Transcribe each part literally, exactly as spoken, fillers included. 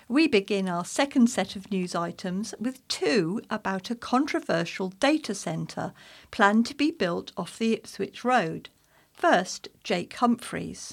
We begin our second set of news items with two about a controversial data centre planned to be built off the Ipswich Road. First, Jake Humphries.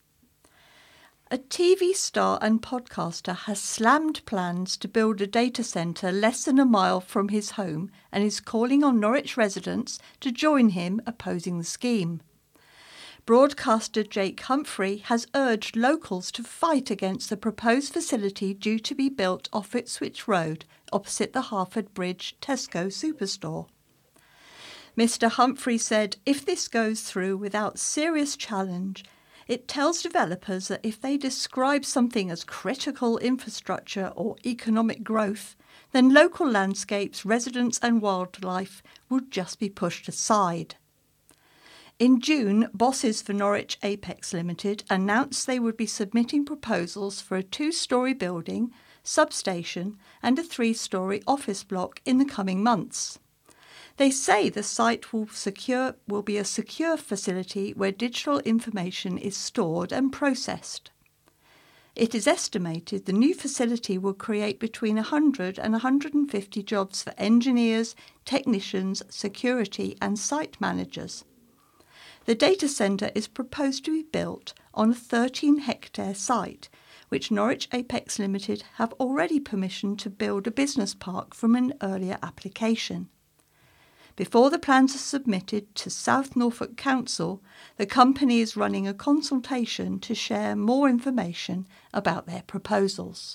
A T V star and podcaster has slammed plans to build a data centre less than a mile from his home and is calling on Norwich residents to join him opposing the scheme. Broadcaster Jake Humphrey has urged locals to fight against the proposed facility due to be built off Ipswich Road, opposite the Harford Bridge Tesco superstore. Mister Humphrey said if this goes through without serious challenge, it tells developers that if they describe something as critical infrastructure or economic growth, then local landscapes, residents and wildlife would just be pushed aside. In June, bosses for Norwich Apex Limited announced they would be submitting proposals for a two-storey building, substation and a three-storey office block in the coming months. They say the site will secure will be a secure facility where digital information is stored and processed. It is estimated the new facility will create between one hundred and one hundred fifty jobs for engineers, technicians, security and site managers. The data centre is proposed to be built on a thirteen hectare site, which Norwich Apex Limited have already permissioned to build a business park from an earlier application. Before the plans are submitted to South Norfolk Council, the company is running a consultation to share more information about their proposals.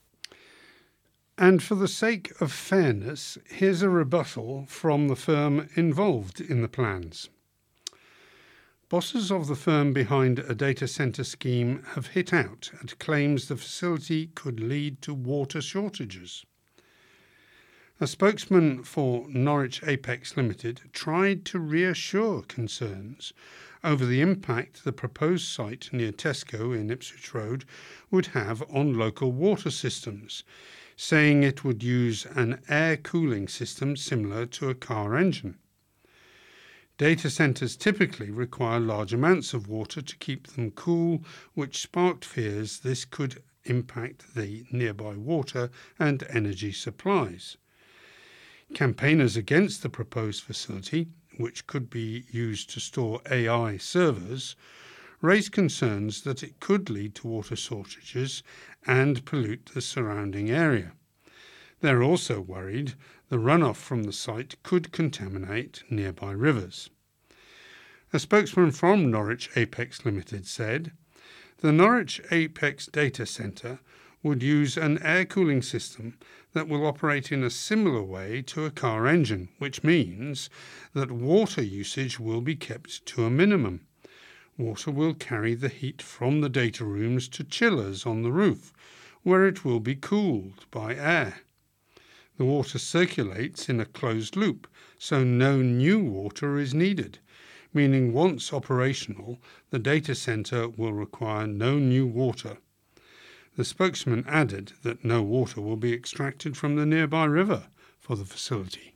And for the sake of fairness, here's a rebuttal from the firm involved in the plans. Bosses of the firm behind a data centre scheme have hit out at claims the facility could lead to water shortages. A spokesman for Norwich Apex Limited tried to reassure concerns over the impact the proposed site near Tesco in Ipswich Road would have on local water systems, saying it would use an air cooling system similar to a car engine. Data centres typically require large amounts of water to keep them cool, which sparked fears this could impact the nearby water and energy supplies. Campaigners against the proposed facility, which could be used to store A I servers, raised concerns that it could lead to water shortages and pollute the surrounding area. They're also worried the runoff from the site could contaminate nearby rivers. A spokesman from Norwich Apex Limited said, "The Norwich Apex data centre would use an air cooling system that will operate in a similar way to a car engine, which means that water usage will be kept to a minimum. Water will carry the heat from the data rooms to chillers on the roof, where it will be cooled by air. The water circulates in a closed loop, so no new water is needed, meaning once operational, the data centre will require no new water." The spokesman added that no water will be extracted from the nearby river for the facility.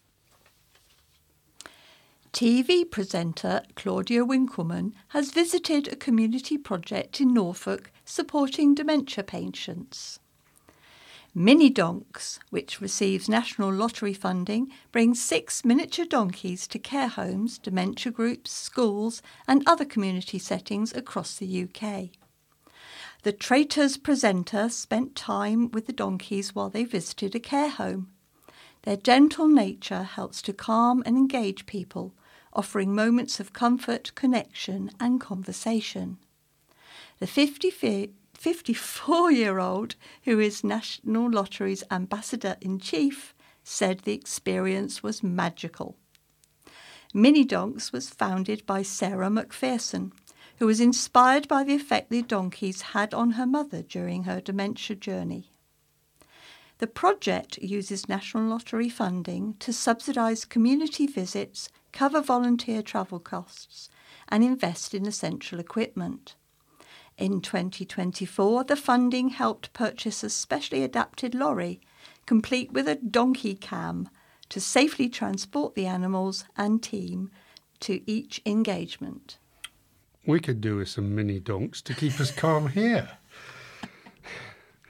T V presenter Claudia Winkleman has visited a community project in Norfolk supporting dementia patients. Mini Donks, which receives National Lottery funding, brings six miniature donkeys to care homes, dementia groups, schools and other community settings across the U K. The Traitors presenter spent time with the donkeys while they visited a care home. Their gentle nature helps to calm and engage people, offering moments of comfort, connection and conversation. The fifty-four-year-old, who is National Lottery's Ambassador-in-Chief, said the experience was magical. Mini Donks was founded by Sarah McPherson, who was inspired by the effect the donkeys had on her mother during her dementia journey. The project uses National Lottery funding to subsidise community visits, cover volunteer travel costs and invest in essential equipment. In twenty twenty-four, the funding helped purchase a specially adapted lorry, complete with a donkey cam, to safely transport the animals and team to each engagement. We could do with some mini donks to keep us calm here.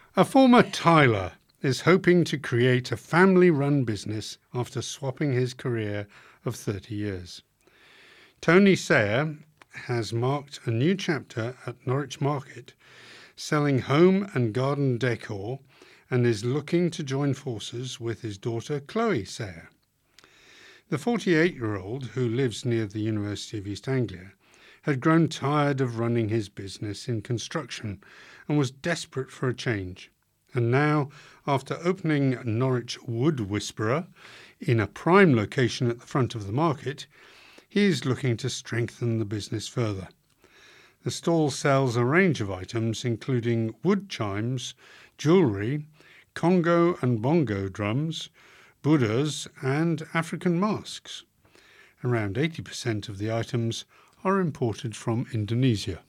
A former tiler is hoping to create a family-run business after swapping his career of thirty years. Tony Sayer has marked a new chapter at Norwich Market, selling home and garden decor, and is looking to join forces with his daughter Chloe Sayer. The forty-eight-year-old, who lives near the University of East Anglia, had grown tired of running his business in construction and was desperate for a change. And now, after opening Norwich Wood Whisperer in a prime location at the front of the market, he is looking to strengthen the business further. The stall sells a range of items including wood chimes, jewellery, Congo and bongo drums, Buddhas and African masks. Around eighty percent of the items are imported from Indonesia.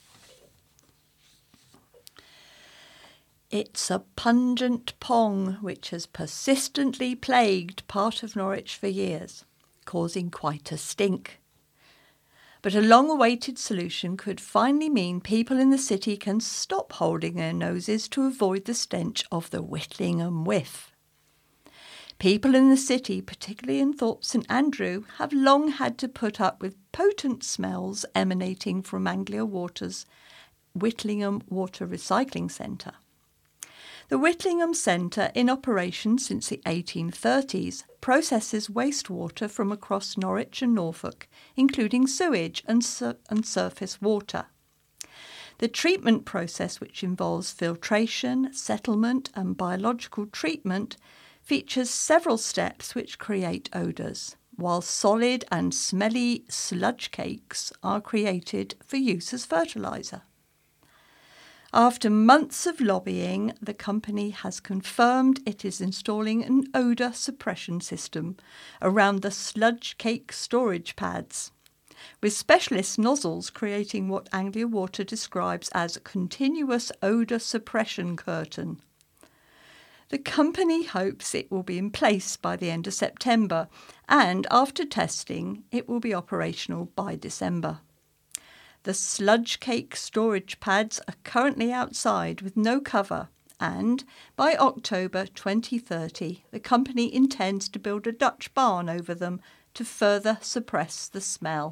It's a pungent pong which has persistently plagued part of Norwich for years, causing quite a stink. But a long-awaited solution could finally mean people in the city can stop holding their noses to avoid the stench of the Whitlingham whiff. People in the city, particularly in Thorpe St Andrew, have long had to put up with potent smells emanating from Anglia Water's Whitlingham Water Recycling Centre. The Whitlingham Centre, in operation since the eighteen thirties, processes wastewater from across Norwich and Norfolk, including sewage and, sur- and surface water. The treatment process, which involves filtration, settlement and biological treatment, features several steps which create odours, while solid and smelly sludge cakes are created for use as fertiliser. After months of lobbying, the company has confirmed it is installing an odour suppression system around the sludge cake storage pads, with specialist nozzles creating what Anglia Water describes as a continuous odour suppression curtain. The company hopes it will be in place by the end of September, and after testing, it will be operational by December. The sludge cake storage pads are currently outside with no cover, and by October twenty thirty, the company intends to build a Dutch barn over them to further suppress the smell.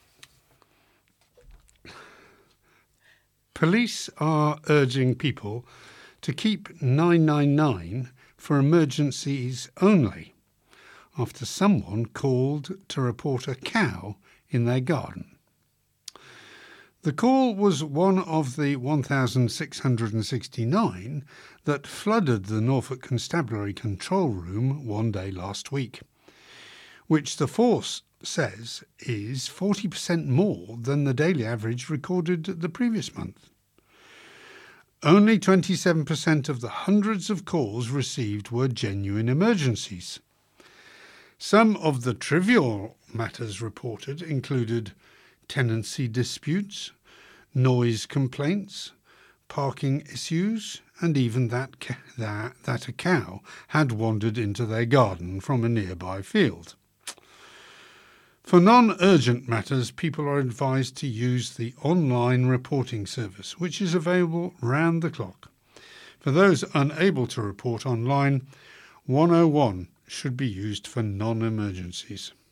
Police are urging people to keep nine nine nine for emergencies only, after someone called to report a cow in their garden. The call was one of the one thousand six hundred sixty-nine that flooded the Norfolk Constabulary control room one day last week, which the force says is forty percent more than the daily average recorded the previous month. Only twenty-seven percent of the hundreds of calls received were genuine emergencies. Some of the trivial matters reported included tenancy disputes, noise complaints, parking issues, and even that, ca- that, that a cow had wandered into their garden from a nearby field. For non-urgent matters, people are advised to use the online reporting service, which is available round the clock. For those unable to report online, one oh one should be used for non-emergencies.